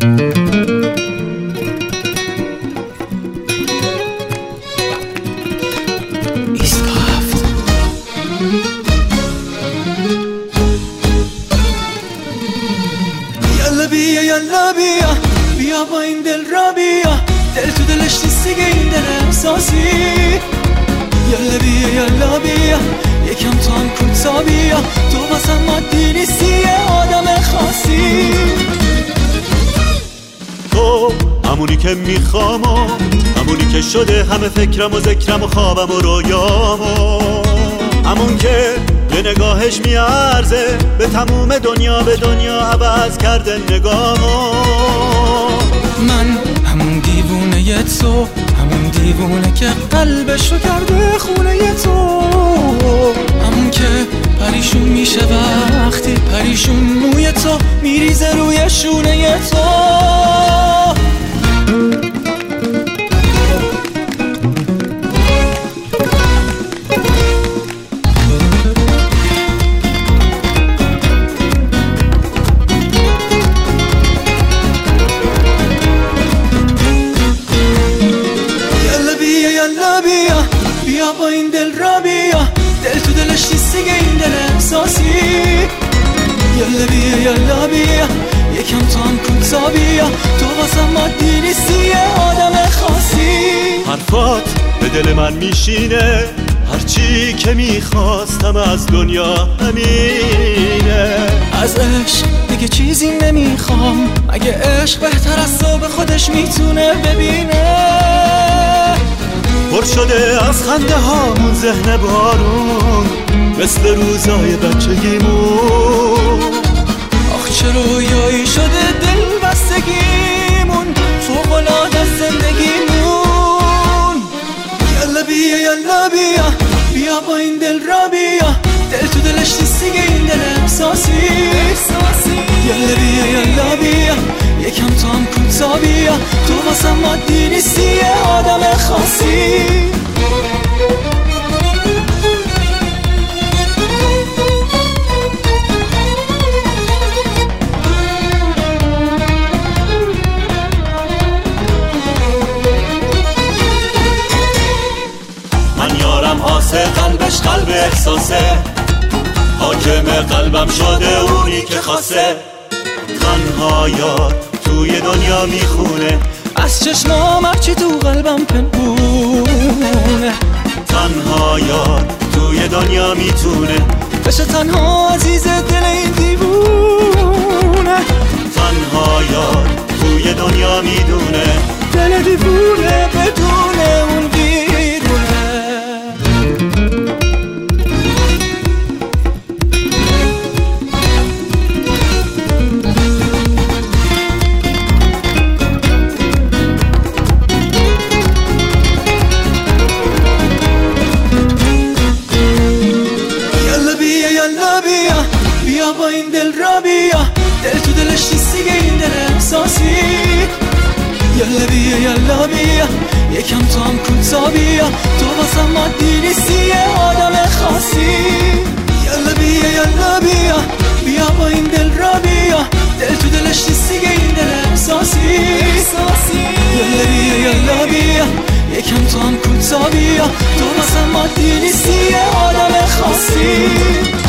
یالا بیا با این دل را بیا، دل تو دلش نیست دیگه این دل احساسی. یالا بیا یکم تو هم کوتا بیا، تو واسم مادی نیستی یه آدم خاصی. تو همونی که میخوام و همونی که شده همه فکرم و ذکرم و خوابم و رویام و همون که به نگاهش میارزه به تموم دنیا، به دنیا عوض کرده نگامو. من همون دیوونه تو، همون دیوونه که قلبشو کرده خونه تو، همون که پریشون میشه وقتی پریشون موی تو میریزه روی شونه تو. بیا با این دل را بیا، دل تو دلش نیست دیگه این دل احساسی. یالا بیا یکم تو هم کوتا بیا، تو واسم مادی نیستی یه آدم خاصی. حرفات به دل من میشینه، هرچی که میخواستم از دنیا همینه. از عشق دیگه چیزی نمیخوام، اگه عشق بهتر از تو به خودش میتونه ببینه. پر شده از خنده هامون ذهن بارون، مثل روزای بچگیمون. آخ چه رویایی شده دل بستگیمون، فوق‌العاده از زندگیمون. یالا بیا با این دل را بیا، دل تو دلش نیست دیگه این دل احساسی. یالا بیا یکم تو هم کوتا بیا، تو واسم مادی نیستی یه آدم خاصی. من یارم آسه، قلبش قلب احساسه، حاکم قلبم شده اونی که خاصه. تنها یار توی دنیا میخونه، از چشمام هرچی تو قلبم پنهونه. تنها یار توی دنیا میتونه بشه تنها عزیز دل این دیوونه. تنها یار توی دنیا میدونه، دل دیوونه بدون اون بیرونه. بیا با این دل را بیا، دل تو دلش نیست دیگه این دل احساسی. یالا بیا یکم تو هم کوتا بیا، تو واسم مادی نیستی یه آدم خاصی. یالا بیا با این دل را بیا، دل تو دلش نیست دیگه این دل احساسی. یالا بیا یکم تو هم کوتا بیا، تو واسم مادی نیستی یه آدم خاصی.